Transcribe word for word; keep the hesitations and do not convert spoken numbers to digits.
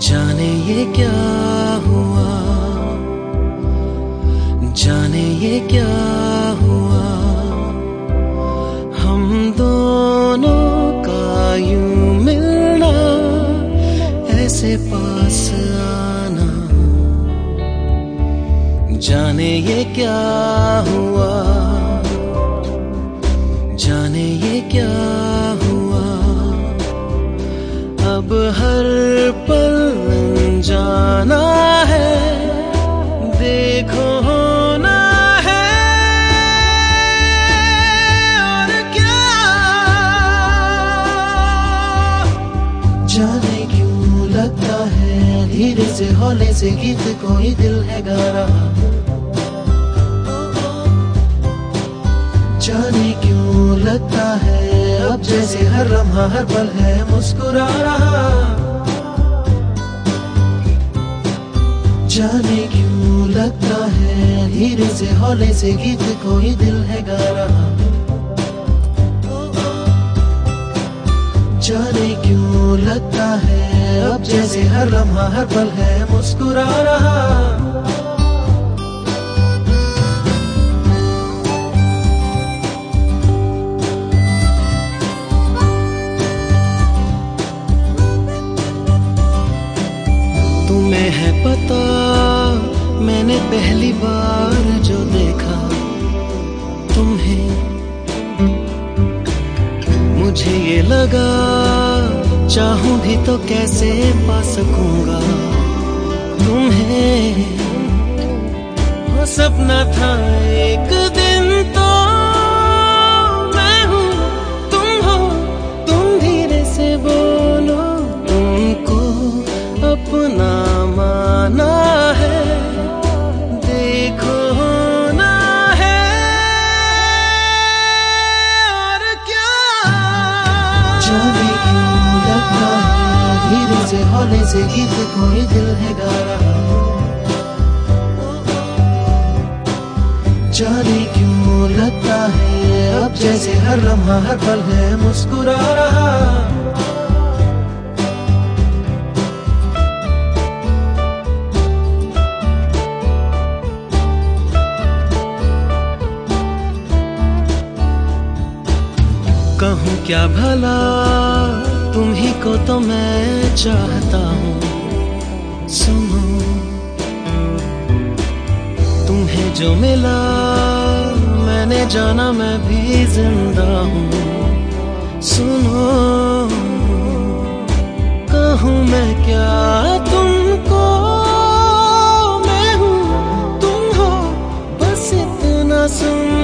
जाने ये क्या हुआ, जाने ये क्या हुआ, हम दोनों का यूं मिलना, ऐसे पास आना। जाने ये क्या हुआ, जाने ये क्या हुआ, अब हर पल जाना है, देखो होना है और क्या। जाने क्यों लगता है धीरे से हौले से गीत कोई दिल है गा रहा। जाने क्यों लगता है अब जैसे हर लम्हा हर पल है मुस्कुरा रहा। जाने क्यों लगता है धीरे से हौले से गीत कोई दिल है गा रहा। जाने क्यों लगता है अब जैसे हर लम्हा हर पल है मुस्कुरा रहा। तुम्हें है पता मैंने पहली बार जो देखा तुम्हें, मुझे ये लगा चाहूं भी तो कैसे पा सकूंगा तुम्हें। वो सपना था एक दिन तो मैं हूं तुम हो, तुम धीरे से बोलो तुमको अपना माना है, देखो होना है और क्या। जाने क्यों लगता है धीरे से हौले से गीत कोई दिल है गा रहा। जाने क्यों लगता है अब जैसे हर लम्हा हर पल है मुस्कुरा रहा। कहूँ क्या भला तुम ही को तो मैं चाहता हूँ। सुनो तुम्हें जो मिला मैंने जाना मैं भी जिंदा हूँ। सुनो कहूँ मैं क्या तुमको, मैं हूँ तुम हो, बस इतना सुन